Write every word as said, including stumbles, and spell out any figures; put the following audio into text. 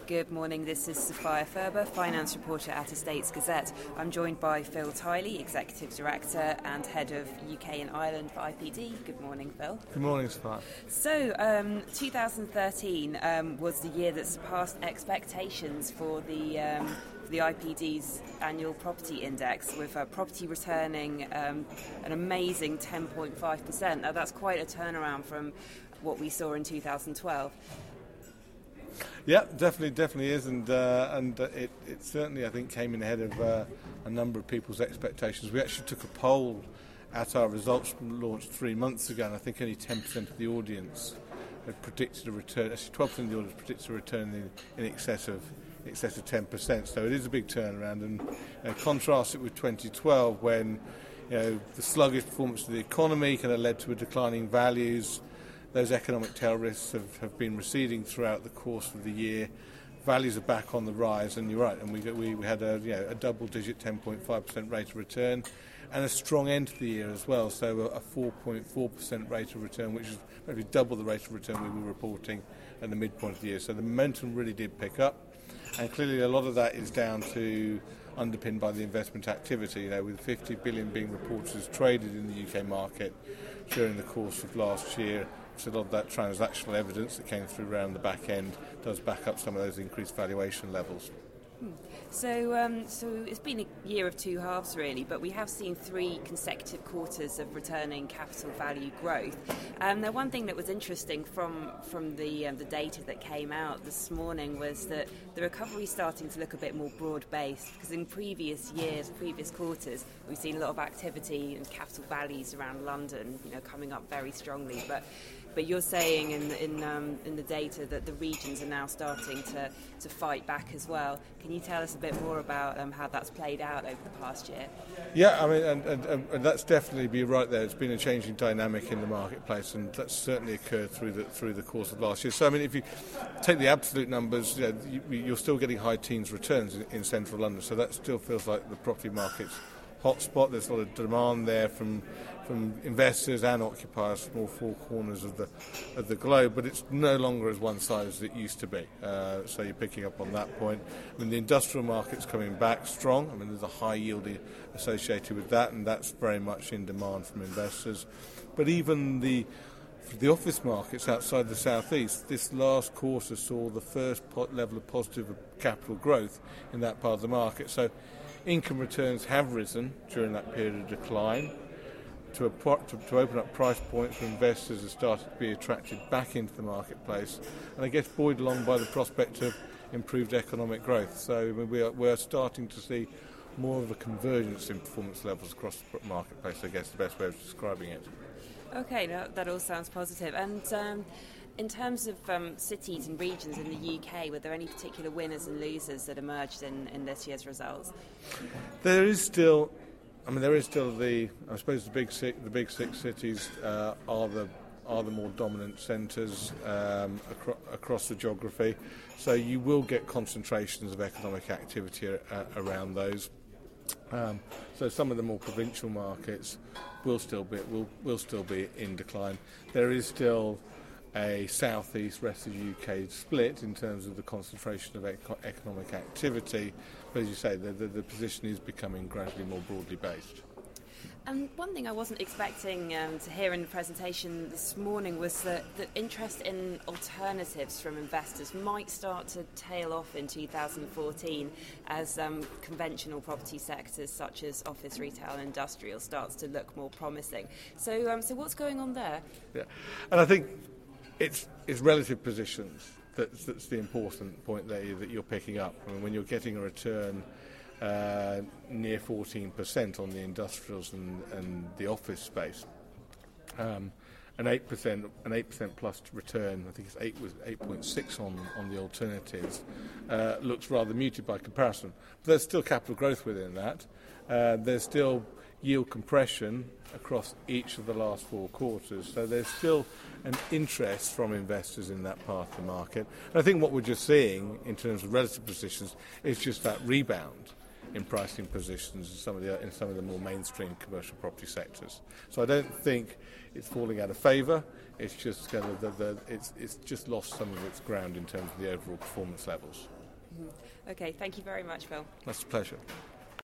Good morning, this is Sophia Ferber, Finance Reporter at Estates Gazette. I'm joined by Phil Tiley, Executive Director and Head of U K and Ireland for I P D. Good morning, Phil. Good morning, Sophia. So, um, twenty thirteen um, was the year that surpassed expectations for the um, for the I P D's annual property index, with uh, property returning um, an amazing ten point five percent. Now, that's quite a turnaround from what we saw in two thousand twelve. Yeah, definitely, definitely is, and uh, and uh, it, it certainly, I think, came in ahead of uh, a number of people's expectations. We actually took a poll at our results launch three months ago, and I think only ten percent of the audience had predicted a return. Actually, twelve percent of the audience predicted a return in, in excess of excess of ten percent. So it is a big turnaround, and you know, contrast it with twenty twelve, when you know the sluggish performance of the economy kind of led to a declining values. Those economic tail risks have, have been receding throughout the course of the year. Values are back on the rise, and you're right. And we we, we had a you know a double-digit ten point five percent rate of return, and a strong end to the year as well. So a, a four point four percent rate of return, which is maybe double the rate of return we were reporting at the midpoint of the year. So the momentum really did pick up, and clearly a lot of that is down to underpinned by the investment activity. You know, with fifty billion being reported as traded in the U K market during the course of last year. So a lot of that transactional evidence that came through around the back end does back up some of those increased valuation levels. So, um, so it's been a year of two halves, really, but we have seen three consecutive quarters of returning capital value growth. Um, now, one thing that was interesting from from the um, the data that came out this morning was that the recovery is starting to look a bit more broad-based, because in previous years, previous quarters, we've seen a lot of activity and capital values around London, you know, coming up very strongly, but. But you're saying in in, um, in the data that the regions are now starting to, to fight back as well. Can you tell us a bit more about um, how that's played out over the past year? Yeah, I mean, and, and, and that's definitely, be right there. It's been a changing dynamic in the marketplace, and that's certainly occurred through the through the course of last year. So, I mean, if you take the absolute numbers, you know, you, you're still getting high teens returns in, in central London. So that still feels like the property market's hotspot. There's a lot of demand there from from investors and occupiers from all four corners of the of the globe, but it's no longer as one-sided as it used to be. Uh, so you're picking up on that point. I mean, the industrial market's coming back strong. I mean, there's a high yield associated with that, and that's very much in demand from investors. But even the the office markets outside the southeast, this last quarter saw the first pot level of positive capital growth in that part of the market. So income returns have risen during that period of decline. To, a, to, to open up price points for investors has started to be attracted back into the marketplace, and I guess buoyed along by the prospect of improved economic growth. So we are, we are starting to see more of a convergence in performance levels across the marketplace, I guess, the best way of describing it. Okay, no, that all sounds positive. And um, in terms of um, cities and regions in the U K, were there any particular winners and losers that emerged in, in this year's results? There is still... I mean, there is still the. I suppose the big six, the big six cities uh, are the are the more dominant centres um, acro- across the geography. So you will get concentrations of economic activity uh, around those. Um, so some of the more provincial markets will still be will will still be in decline. There is still a southeast rest of the U K split in terms of the concentration of eco- economic activity, but as you say, the, the, the position is becoming gradually more broadly based. And one thing I wasn't expecting um, to hear in the presentation this morning was that, that interest in alternatives from investors might start to tail off in two thousand fourteen as um, conventional property sectors such as office, retail and industrial starts to look more promising. So, um, so what's going on there? Yeah, and I think It's, it's relative positions that's, that's the important point there that you're picking up. I mean, when you're getting a return uh, near fourteen percent on the industrials and, and the office space, um, an eight percent an eight percent plus return, I think it's eight was eight point six on on the alternatives, uh, looks rather muted by comparison. But there's still capital growth within that. Uh, there's still yield compression across each of the last four quarters. So there's still an interest from investors in that part of the market. And I think what we're just seeing in terms of relative positions is just that rebound in pricing positions in some of the in some of the more mainstream commercial property sectors. So I don't think it's falling out of favour. it's just kind of the, the it's it's just lost some of its ground in terms of the overall performance levels. Mm-hmm. Okay, thank you very much, Phil. That's a pleasure.